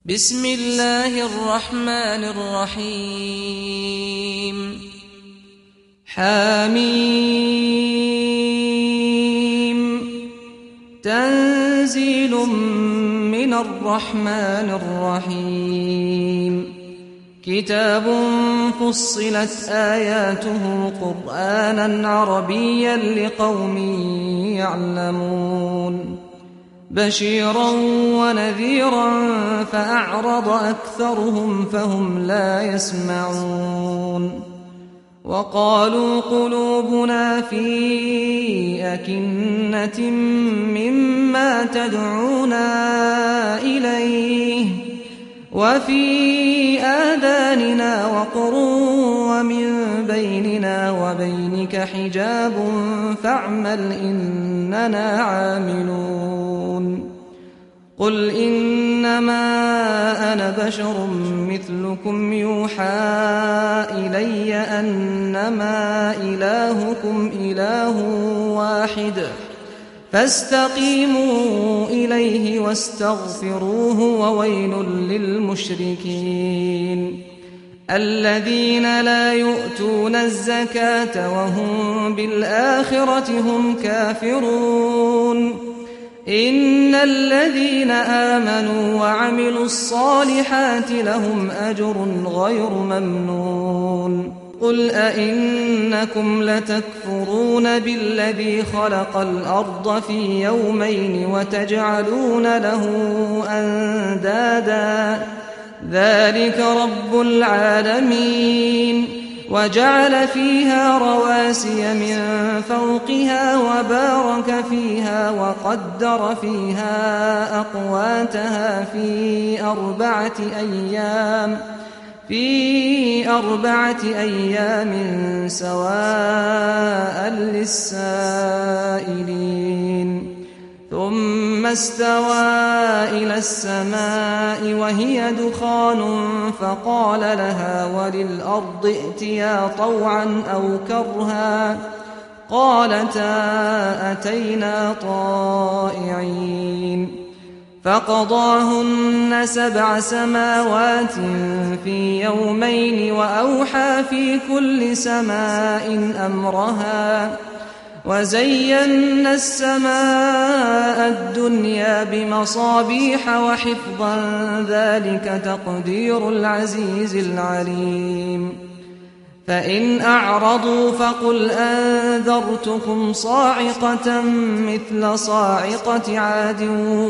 بسم الله الرحمن الرحيم حميم تنزيل من الرحمن الرحيم كتاب فصلت آياته قرآنا عربيا لقوم يعلمون بشيرا ونذيرا فأعرض أكثرهم فهم لا يسمعون وقالوا قلوبنا في أكنة مما تدعونا إليه وفي آذاننا وقر ومن بيننا وبينك حجاب فاعمل إننا عاملون قل إنما أنا بشر مثلكم يوحى إلي أنما إلهكم إله واحد فاستقيموا إليه واستغفروه وويل للمشركين الذين لا يؤتون الزكاة وهم بالآخرة هم كافرون إن الذين آمنوا وعملوا الصالحات لهم أجر غير ممنون قل أئنكم لتكفرون بالذي خلق الأرض في يومين وتجعلون له أندادا ذلك رب العالمين وجعل فيها رواسي من فوقها وبارك فيها وقدر فيها أقواتها في أربعة أيام سواء للسائلين ثم استوى إلى السماء وهي دخان فقال لها وللأرض ائتيا طوعا أو كرها قالتا أتينا طائعين فقضاهن 7 سماوات في يومين وأوحى في كل سماء أمرها وزينا السماء الدنيا بمصابيح وحفظا ذلك تقدير العزيز العليم فإن أعرضوا فقل أنذرتكم صاعقة مثل صاعقة عاد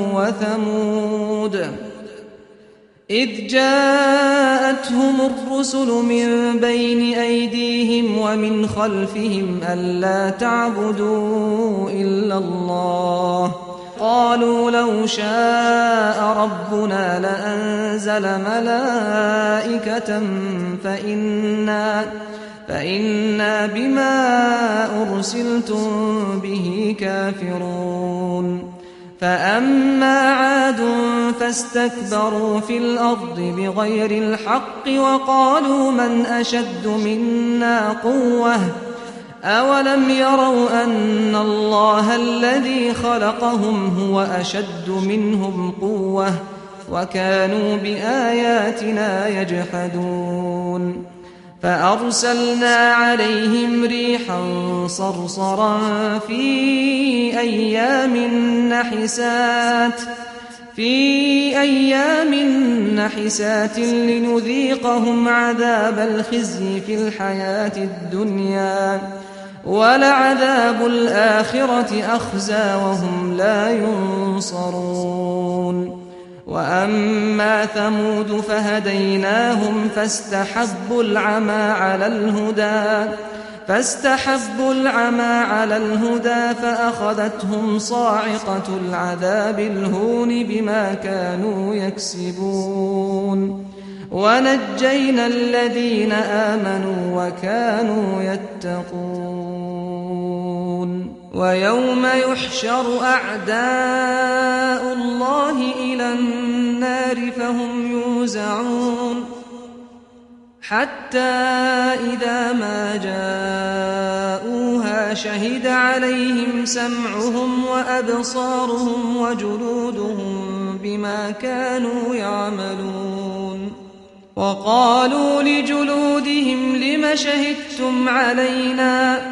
وثمود إذ جاءتهم الرسل من بين أيديهم ومن خلفهم ألا تعبدوا إلا الله قالوا لو شاء ربنا لأنزل ملائكة فإنا بما أرسلتم به كافرون فأما عاد فاستكبروا في الأرض بغير الحق وقالوا من أشد منا قوة أولم يروا أن الله الذي خلقهم هو أشد منهم قوة وكانوا بآياتنا يجحدون فأرسلنا عليهم ريحا صرصرا في أيام نحسات لنذيقهم عذاب الخزي في الحياة الدنيا ولعذاب الآخرة أخزى وهم لا ينصرون وأما ثمود فهديناهم فاستحبوا العمى على الهدى فأخذتهم صاعقة العذاب الهون بما كانوا يكسبون ونجينا الذين آمنوا وكانوا يتقون ويوم يحشر أعداء الله إلى النار فهم يوزعون حتى إذا ما جاءوها شهد عليهم سمعهم وأبصارهم وجلودهم بما كانوا يعملون وقالوا لجلودهم لم شهدتم علينا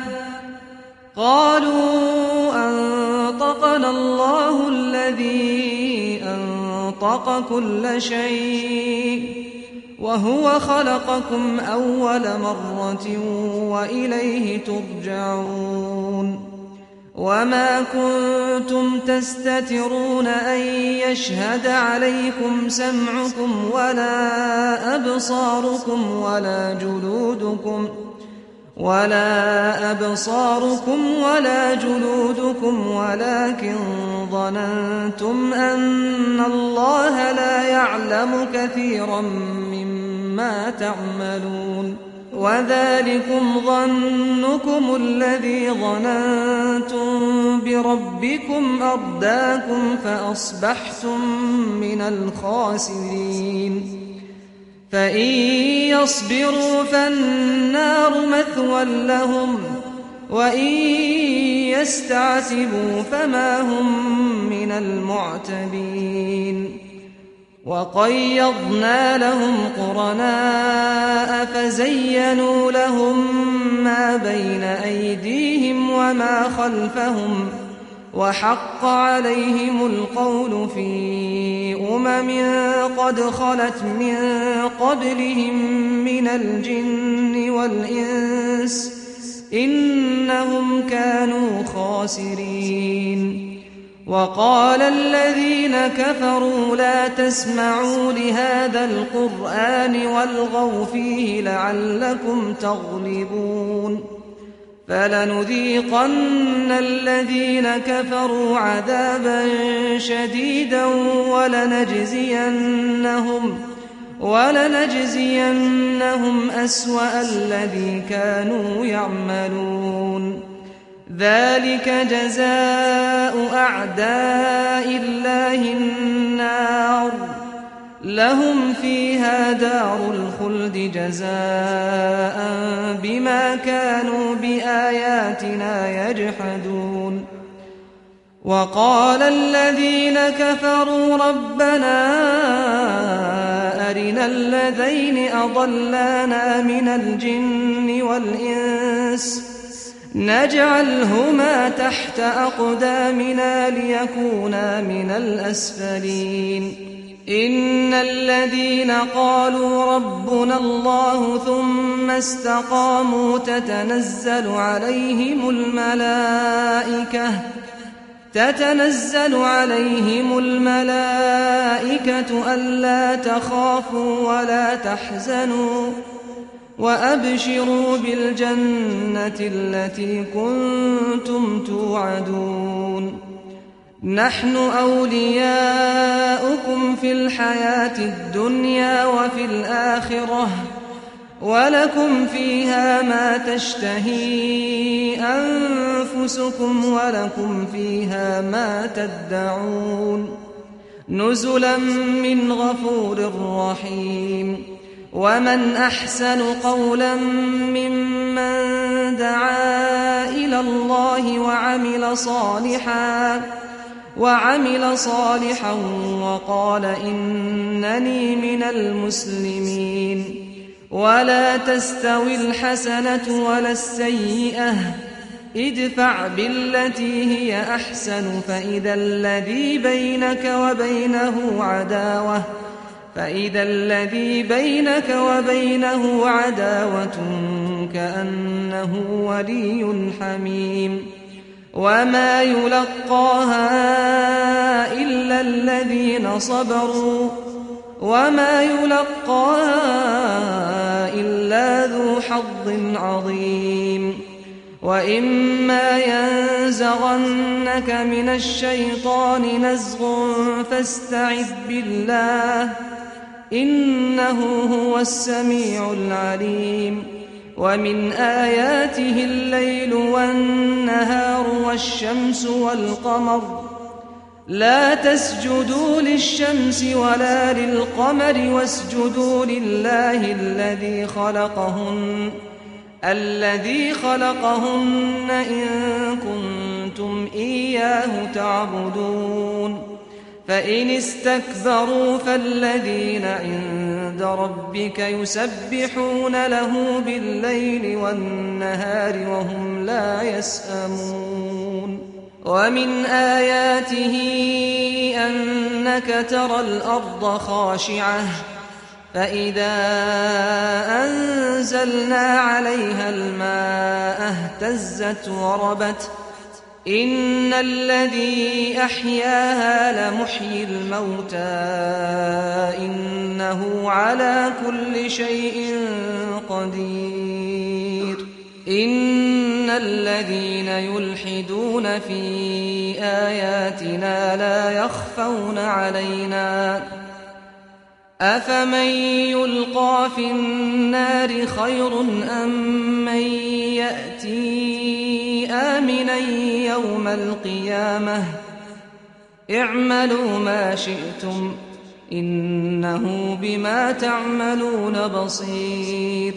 قالوا أنطقنا الله الذي أنطق كل شيء وهو خلقكم أول مرة وإليه ترجعون وما كنتم تستترون أن يشهد عليكم سمعكم ولا أبصاركم ولا جلودكم ولكن ظننتم أن الله لا يعلم كثيرا مما تعملون وذلكم ظنكم الذي ظننتم بربكم أرداكم فأصبحتم من الخاسرين فإن يصبروا فالنار مثوى لهم وإن يستعتبوا فما هم من المعتبين وقيضنا لهم قرناء فزينوا لهم ما بين أيديهم وما خلفهم وحق عليهم القول في قد خلت من قبلهم من الجن والإنس إنهم كانوا خاسرين وقال الذين كفروا لا تسمعوا لهذا القرآن والغوا فيه لعلكم تغلبون فلنذيقن الذين كفروا عذابا شديدا ولنجزينهم أسوأ الذي كانوا يعملون ذلك جزاء أعداء الله النار لهم فيها دار الخلد جزاء بما كانوا بآياتنا يجحدون وقال الذين كفروا ربنا أرنا الذين أضلانا من الجن والإنس نجعلهما تحت أقدامنا ليكونا من الأسفلين إن الذين قالوا ربنا الله ثم استقاموا تتنزل عليهم الملائكة ألا تخافوا ولا تحزنوا وأبشروا بالجنة التي كنتم توعدون نحن أولياؤكم في الحياة الدنيا وفي الآخرة ولكم فيها ما تشتهي أنفسكم ولكم فيها ما تدعون نزلا من غفور رحيم ومن أحسن قولا ممن دعا إلى الله وعمل صالحا وقال إنني من المسلمين ولا تستوي الحسنة ولا السيئة ادفع بالتي هي أحسن فإذا الذي بينك وبينه عداوة كأنه ولي حميم وما يلقاها إلا الذين صبروا وما يلقاها إلا ذو حظ عظيم وإما ينزغنك من الشيطان نزغ فاستعذ بالله إنه هو السميع العليم ومن آياته الليل والنهار والشمس والقمر لا تسجدوا للشمس ولا للقمر واسجدوا لله الذي خلقهن إن كنتم إياه تعبدون فإن استكبروا فالذين عند ربك يسبحون له بالليل والنهار وهم لا يسأمون ومن آياته أنك ترى الأرض خاشعة فإذا أنزلنا عليها الماء اهتزت وربت إن الذي أحياها لمحيي الموتى إنه على كل شيء قدير إن الذين يلحدون في آياتنا لا يخفون علينا أفمن يلقى في النار خير أم من يأتي آمنا يوم القيامة اعملوا ما شئتم إنه بما تعملون بصير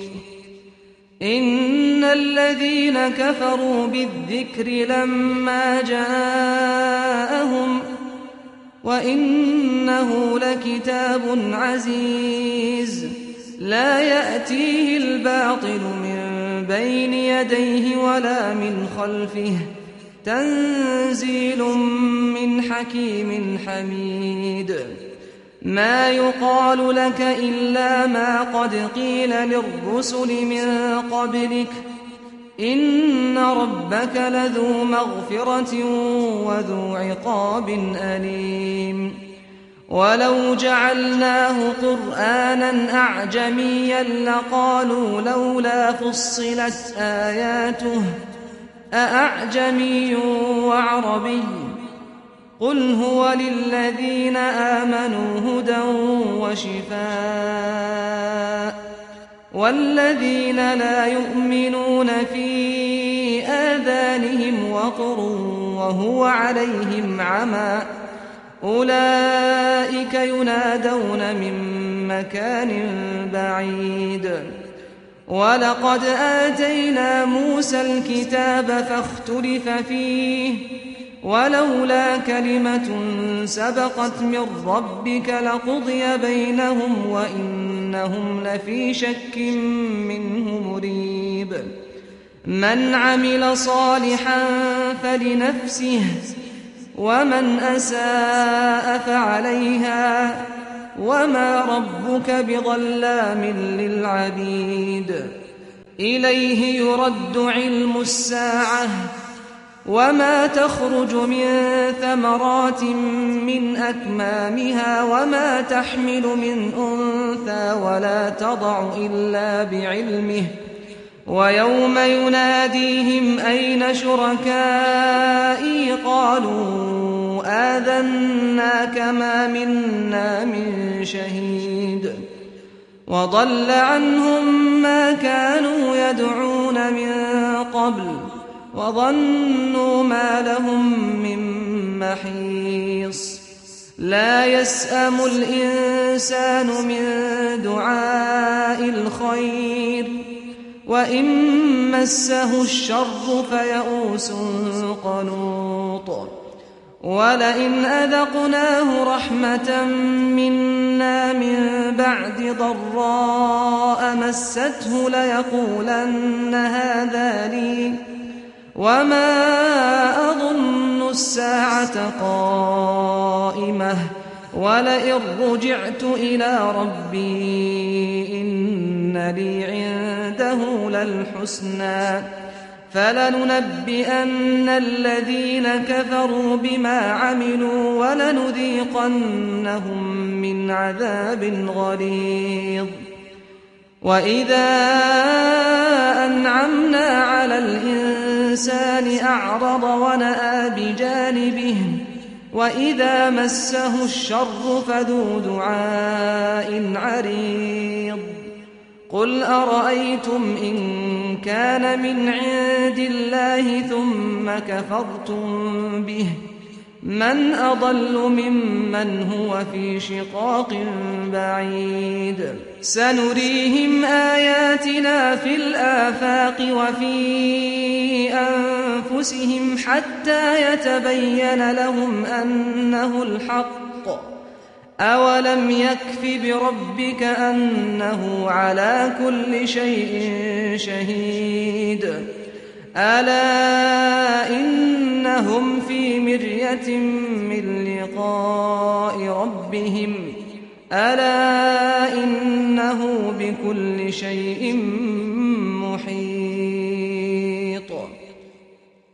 إن الذين كفروا بالذكر لما جاءهم وإنه لكتاب عزيز لا يأتيه الباطل من بين يديه ولا من خلفه تنزيل من حكيم حميد ما يقال لك إلا ما قد قيل للرسل من قبلك إن ربك لذو مغفرة وذو عقاب أليم ولو جعلناه قرآنا أعجميا لقالوا لولا فصلت آياته أأعجمي وعربي قل هو للذين آمنوا هدى وشفاء والذين لا يؤمنون في آذانهم وقر وهو عليهم عمى أولئك ينادون من مكان بعيد ولقد آتينا موسى الكتاب فاختلف فيه ولولا كلمة سبقت من ربك لقضي بينهم وإنهم لفي شك منه مريب من عمل صالحا فلنفسه ومن أساء فعليها وما ربك بظلام للعبيد إليه يرد علم الساعة وما تخرج من ثمرات من أكمامها وما تحمل من أنثى ولا تضع إلا بعلمه ويوم يناديهم أين شركائي قالوا آذناك ما منا من شهيد وضل عنهم ما كانوا يدعون من قبل وظنوا ما لهم من محيص لا يسأم الإنسان من دعاء الخير وإن مسه الشر فيئوس قنوط ولئن أذقناه رحمة منا من بعد ضراء مسته ليقولن هذا لي وما أظن الساعة قائمة ولئن رجعت إلى ربي إن لي عنده للحسنى فلننبئن الذين كفروا بما عملوا ولنذيقنهم من عذاب غليظ وإذا أنعمنا على الإنسان أعرض ونأى بجانبه وإذا مسه الشر فذو دعاء عريض قل أرأيتم إن كان من عند الله ثم كفرتم به من أضل ممن هو في شقاق بعيد سنريهم آياتنا في الآفاق وفي أنفسهم حتى يتبين لهم أنه الحق أولم يكف بربك أنه على كل شيء شهيد ألا إنهم في مرية من لقاء ربهم ألا إنه بكل شيء محيط